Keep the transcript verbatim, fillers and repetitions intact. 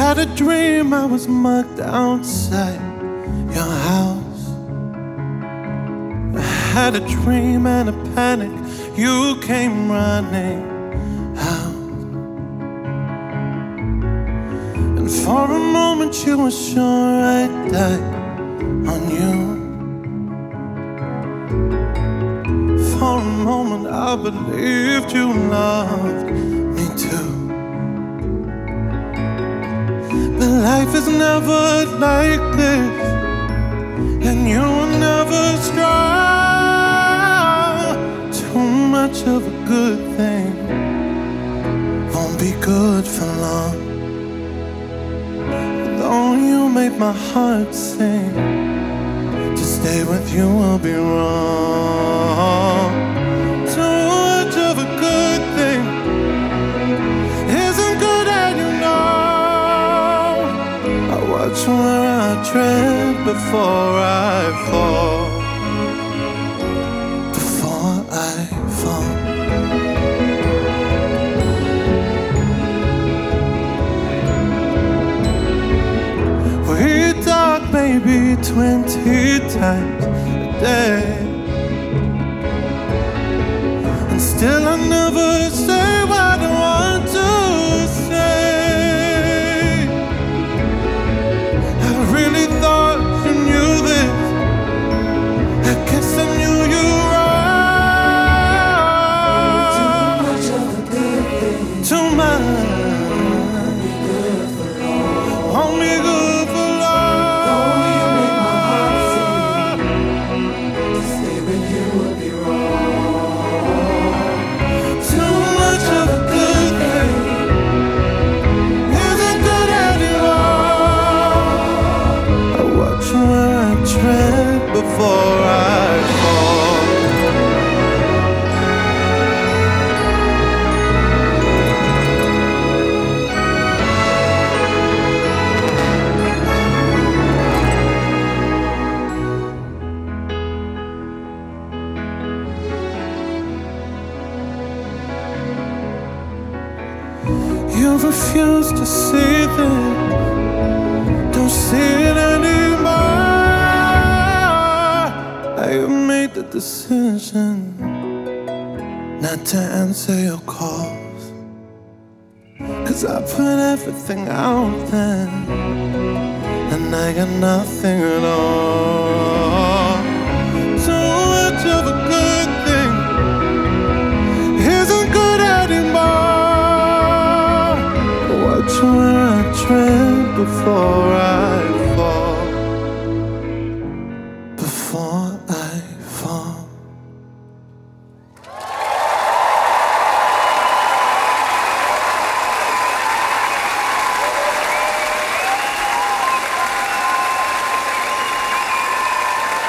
had a dream I was mugged outside your house. I had a dream and a panic, you came running out. And for a moment you were sure I'd die on you. For a moment I believed you loved me too. But life is never like this, and you will never strong. Too much of a good thing won't be good for long. Though you make my heart sing, to stay with you will be wrong. Too much of a good thing isn't good, and you know. I watch where I tread before I fall. Before I fall. We talk maybe twenty times a day, and still I never say what I want to say. I really thought you knew this. I guess I knew you wrong. Too much of a good thing. Too much. Won't be good for long. Though you make my heart sing, to stay with you would be wrong. Too much of a good thing isn't good anymore. I watch where I tread before I fall. You refuse to see this, don't see it anymore. I have made the decision not to answer your calls, 'cause I put everything out there, and I got nothing at all. Too much of a good thing isn't good anymore. Watch where I tread before I